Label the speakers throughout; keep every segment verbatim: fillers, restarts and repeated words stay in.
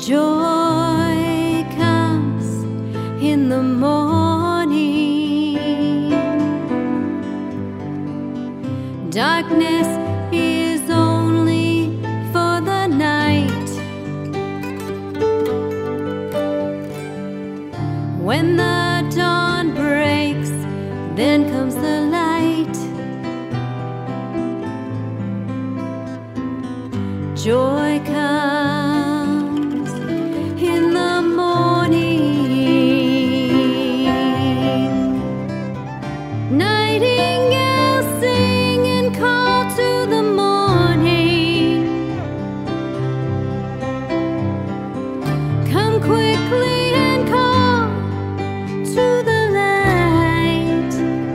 Speaker 1: Joy comes in the morning. Darkness is only for the night. When the dawn breaks, then comes the light. Joy comes in the morning. Nightingales sing and call to the morning. Come quickly and call to the light.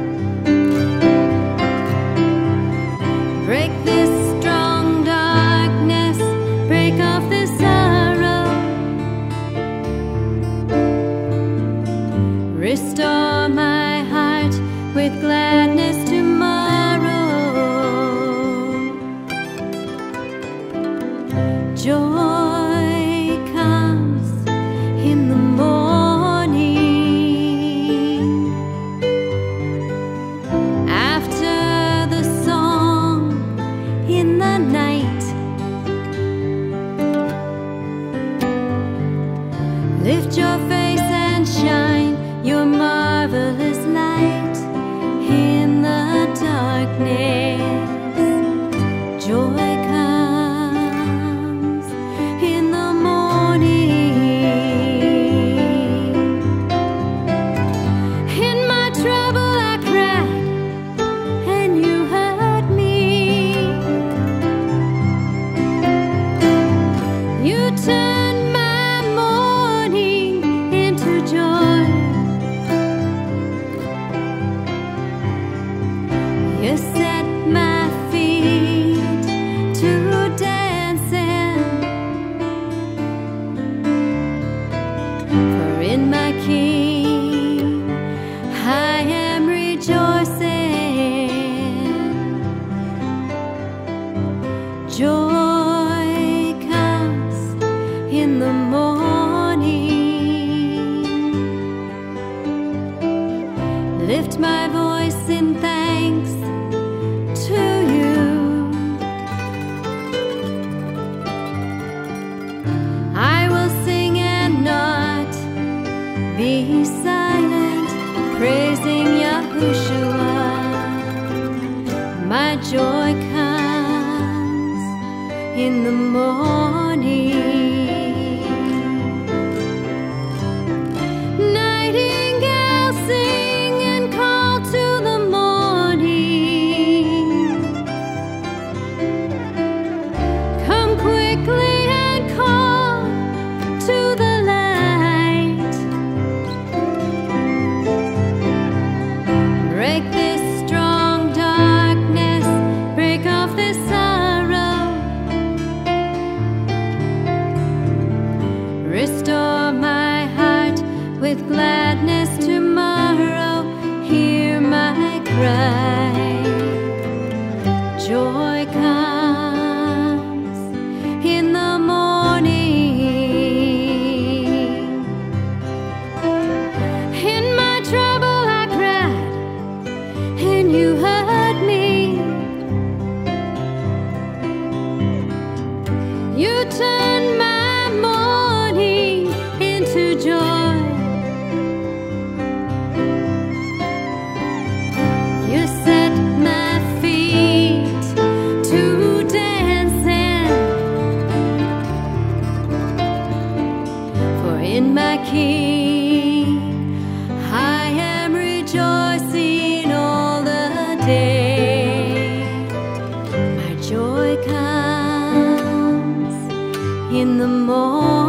Speaker 1: Break this strong darkness, break off this sorrow. Restore my heart with gladness tomorrow. Joy comes in the morning. After the song in the night, lift your face and shine your marvelous light in the darkness. Joy comes in the morning. In my trouble I cried, and you heard me. You turned my mourning into joy. You set my feet to dancing, for in my King I am rejoicing. Joy comes in the morning. Lift my voice in thanks to you. I will sing and not be silent, praising Yahushua. My joy comes in the morning. Nightingales sing and call to the morning. Come quickly and call to the light. Break this strong darkness, break off this sorrow. Restore my heart with gladness tomorrow. Hear my cry. Joy comes in the morning. In my trouble I cried, and you heard me. You turned my mourning into joy. You set my feet to dancing, for in my King I am rejoicing all the day. My joy comes in the morning.